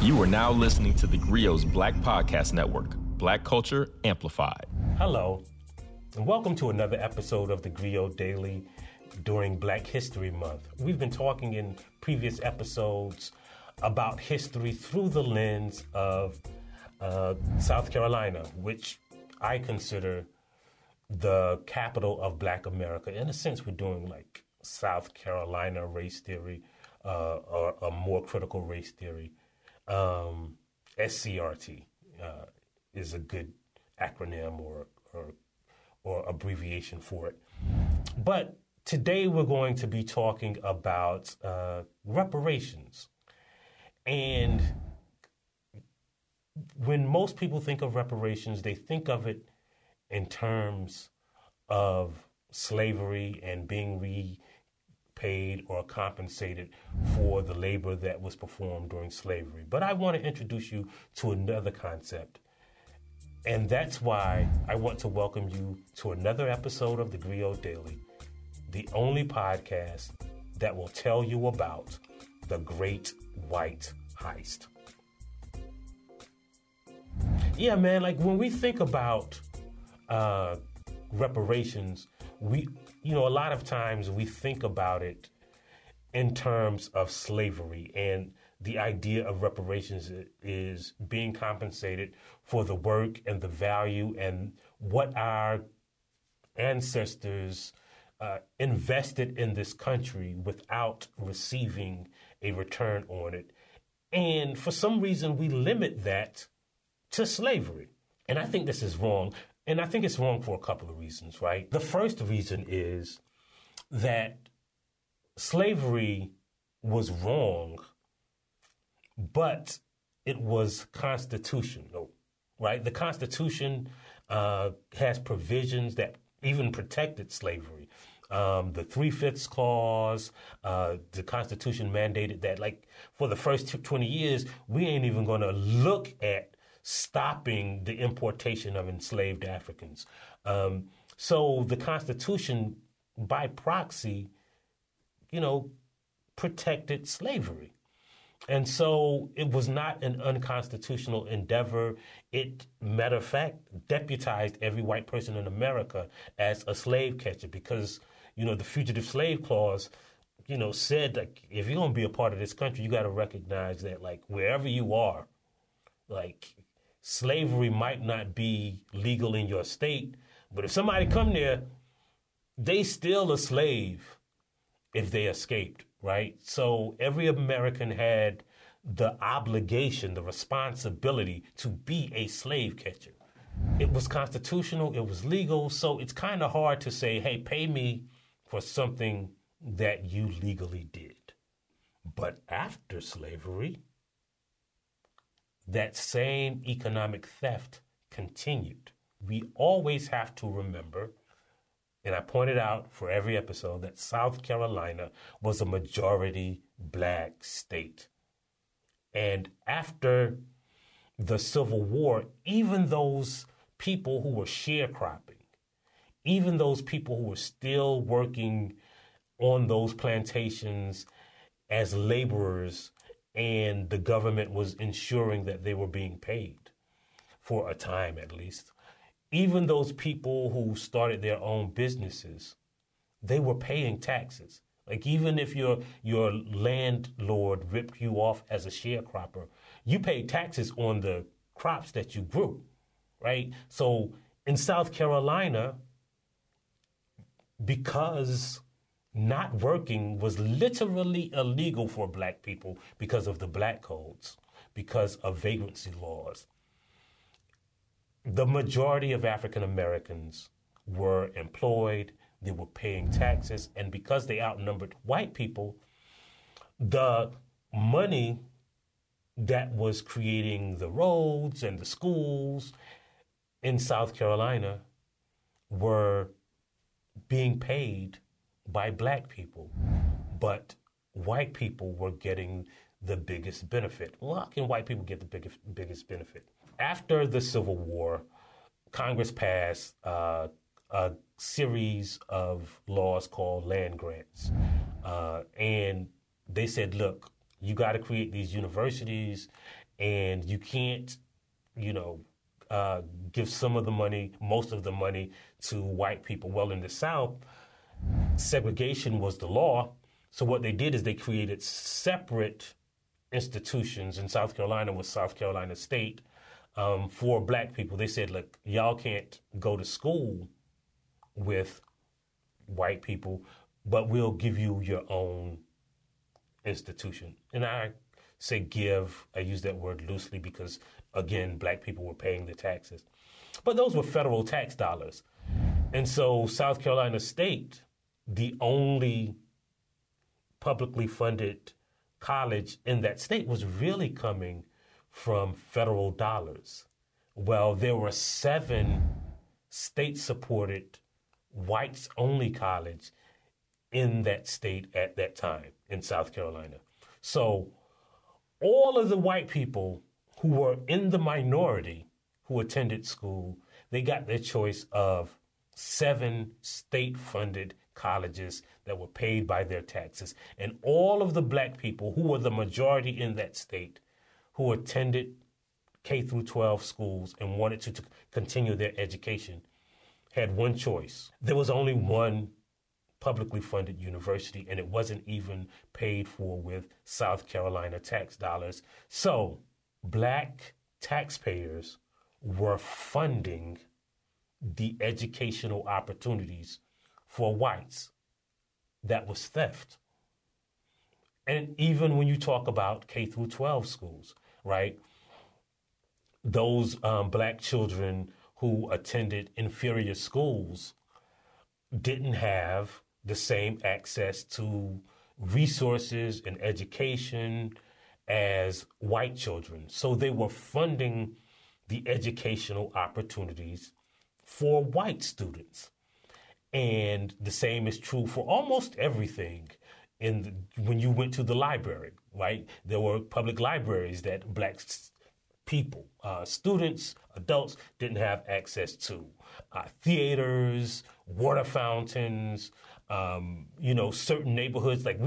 You are now listening to the Grio's Black Podcast Network, Black Culture Amplified. Hello, and welcome to another episode of the Grio Daily during Black History Month. We've been talking in previous episodes about history through the lens of South Carolina, which I consider the capital of Black America. In a sense, we're doing like South Carolina race theory or a more critical race theory. SCRT is a good acronym or abbreviation for it. But today we're going to be talking about reparations. And when most people think of reparations, they think of it in terms of slavery and being repaid or compensated for the labor that was performed during slavery. But I want to introduce you to another concept. And that's why I want to welcome you to another episode of the Grio Daily, the only podcast that will tell you about the Great White Heist. Yeah, man, like when we think about reparations, a lot of times we think about it in terms of slavery, and the idea of reparations is being compensated for the work and the value and what our ancestors invested in this country without receiving a return on it. And for some reason, we limit that to slavery. And I think this is wrong. And I think it's wrong for a couple of reasons, right? The first reason is that slavery was wrong, but it was constitutional, right? The Constitution has provisions that even protected slavery. The 3/5 clause, the Constitution mandated that, like, for the first 20 years, we ain't even going to look at stopping the importation of enslaved Africans. So the Constitution, by proxy, protected slavery. And so it was not an unconstitutional endeavor. It, matter of fact, deputized every white person in America as a slave catcher because, the Fugitive Slave Clause, said, like, if you're going to be a part of this country, you got to recognize that, like, wherever you are, like, slavery might not be legal in your state, but if somebody come there, they still a slave if they escaped, right? So every American had the obligation, the responsibility to be a slave catcher. It was constitutional, it was legal, so it's kind of hard to say, hey, pay me for something that you legally did. But after slavery, that same economic theft continued. We always have to remember, and I pointed out for every episode, that South Carolina was a majority Black state. And after the Civil War, even those people who were sharecropping, even those people who were still working on those plantations as laborers, and the government was ensuring that they were being paid for a time at least. Even those people who started their own businesses, they were paying taxes. Like, even if your landlord ripped you off as a sharecropper, you paid taxes on the crops that you grew, right? So in South Carolina, because not working was literally illegal for Black people because of the Black codes, because of vagrancy laws, the majority of African Americans were employed, they were paying taxes, and because they outnumbered white people, the money that was creating the roads and the schools in South Carolina were being paid by Black people, but white people were getting the biggest benefit. Well, how can white people get the biggest benefit? After the Civil War, Congress passed a series of laws called land grants. And they said, look, You got to create these universities, and you can't, give some of the money, most of the money to white people. Well, in the South, segregation was the law. So what they did is they created separate institutions. In South Carolina was South Carolina State for black people. They said, look, y'all can't go to school with white people, but we'll give you your own institution. And I say I use that word loosely because, again, black people were paying the taxes. But those were federal tax dollars. And so South Carolina State, the only publicly funded college in that state, was really coming from federal dollars. Well, there were 7 state-supported whites-only college in that state at that time in South Carolina. So all of the white people who were in the minority who attended school, they got their choice of 7 state-funded colleges that were paid by their taxes. And all of the black people who were the majority in that state who attended K through 12 schools and wanted to continue their education had one choice. There was only one publicly funded university, and it wasn't even paid for with South Carolina tax dollars. So black taxpayers were funding the educational opportunities for whites. That was theft. And even when you talk about K through 12 schools, right? Those black children who attended inferior schools didn't have the same access to resources and education as white children. So they were funding the educational opportunities for white students. And the same is true for almost everything. When you went to the library, right? There were public libraries that black people, students, adults didn't have access to. Theaters, water fountains, certain neighborhoods, like we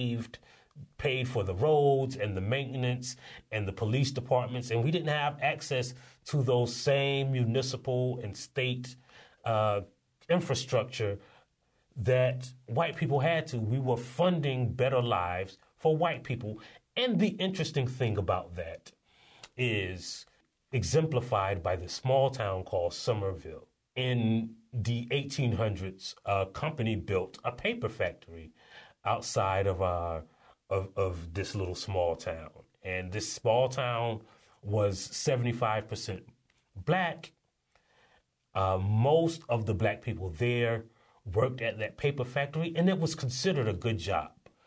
paid for the roads and the maintenance and the police departments, and we didn't have access to those same municipal and state infrastructure that white people had to. We were funding better lives for white people. And the interesting thing about that is exemplified by the small town called Somerville. In the 1800s, a company built a paper factory outside of this little small town. And this small town was 75% black. Most of the black people there worked at that paper factory, and it was considered a good job.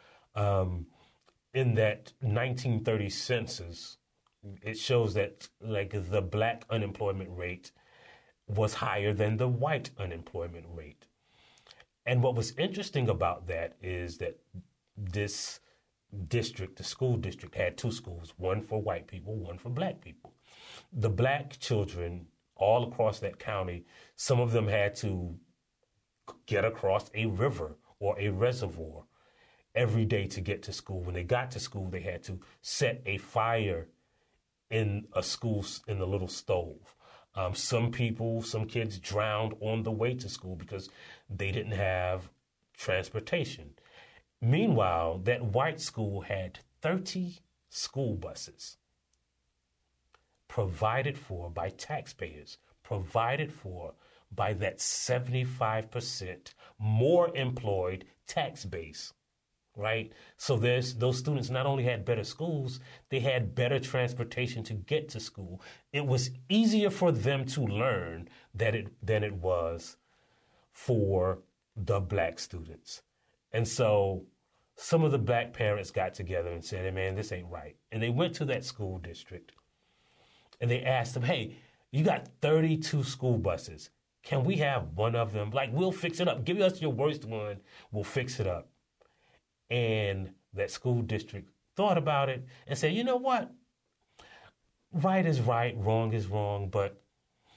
In that 1930 census, it shows that the black unemployment rate was higher than the white unemployment rate. And what was interesting about that is that this district, the school district, had 2 schools, one for white people, one for black people. The black children all across that county, some of them had to get across a river or a reservoir every day to get to school. When they got to school, they had to set a fire in the little stove. Some kids drowned on the way to school because they didn't have transportation. Meanwhile, that white school had 30 school buses provided for by taxpayers, provided for by that 75% more employed tax base, right? So those students not only had better schools, they had better transportation to get to school. It was easier for them to learn than it was for the black students. And so some of the black parents got together and said, hey, man, this ain't right. And they went to that school district and they asked them, hey, you got 32 school buses. Can we have one of them? We'll fix it up. Give us your worst one. We'll fix it up. And that school district thought about it and said, you know what? Right is right, wrong is wrong, but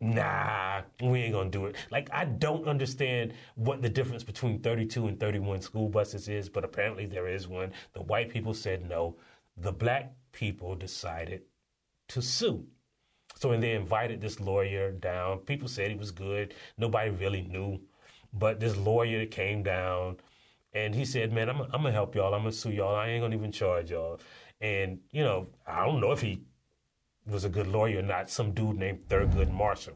nah, we ain't gonna do it. Like, I don't understand what the difference between 32 and 31 school buses is, but apparently there is one. The white people said no. The black people decided to sue. So when they invited this lawyer down, people said he was good. Nobody really knew. But this lawyer came down and he said, man, I'm going to help y'all. I'm going to sue y'all. I ain't going to even charge y'all. And, you know, I don't know if he was a good lawyer or not. Some dude named Thurgood Marshall.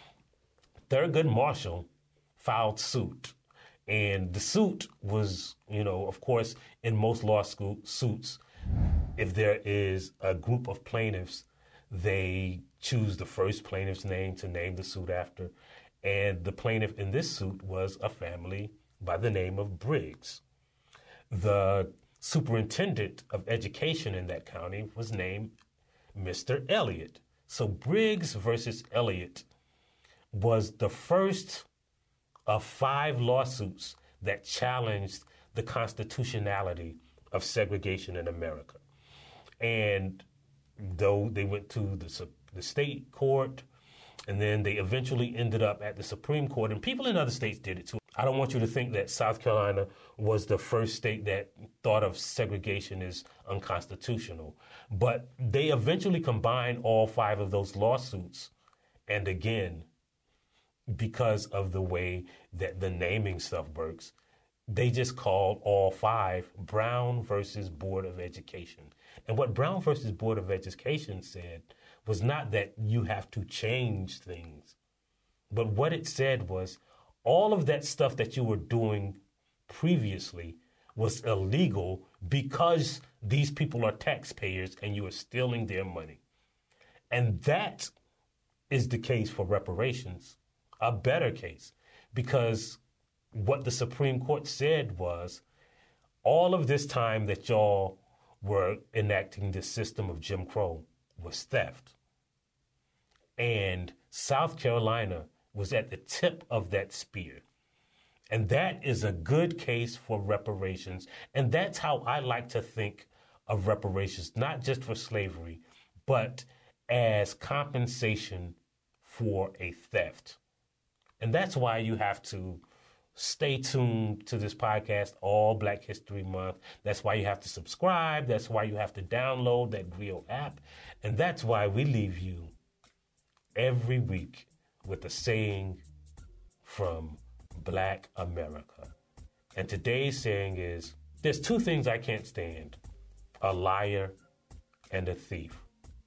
Thurgood Marshall filed suit. And the suit was, you know, of course, in most law school suits, if there is a group of plaintiffs, they choose the first plaintiff's name to name the suit after. And the plaintiff in this suit was a family by the name of Briggs. The superintendent of education in that county was named Mr. Elliott. So Briggs versus Elliott was the first of 5 lawsuits that challenged the constitutionality of segregation in America. And though they went to the state court, and then they eventually ended up at the Supreme Court, and people in other states did it too. I don't want you to think that South Carolina was the first state that thought of segregation as unconstitutional, but they eventually combined all 5 of those lawsuits. And again, because of the way that the naming stuff works, they just called all 5 Brown versus Board of Education. And what Brown versus Board of Education said was not that you have to change things, but what it said was all of that stuff that you were doing previously was illegal because these people are taxpayers and you are stealing their money. And that is the case for reparations, a better case, because what the Supreme Court said was all of this time that y'all were enacting this system of Jim Crow was theft. And South Carolina was at the tip of that spear. And that is a good case for reparations. And that's how I like to think of reparations, not just for slavery, but as compensation for a theft. And that's why you have to stay tuned to this podcast all Black History Month. That's why you have to subscribe. That's why you have to download that Grio app. And that's why we leave you every week with a saying from Black America. And today's saying is, there's 2 things I can't stand, a liar and a thief.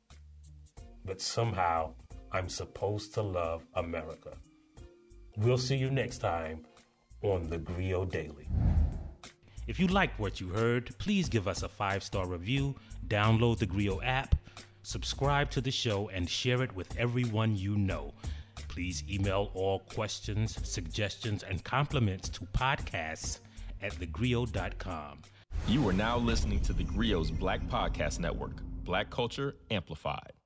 But somehow I'm supposed to love America. We'll see you next time on the Grio Daily. If you liked what you heard, please give us a 5-star review, download the Grio app, subscribe to the show, and share it with everyone you know. Please email all questions, suggestions, and compliments to podcasts@thegrio.com. You are now listening to the Grio's Black Podcast Network, Black Culture Amplified.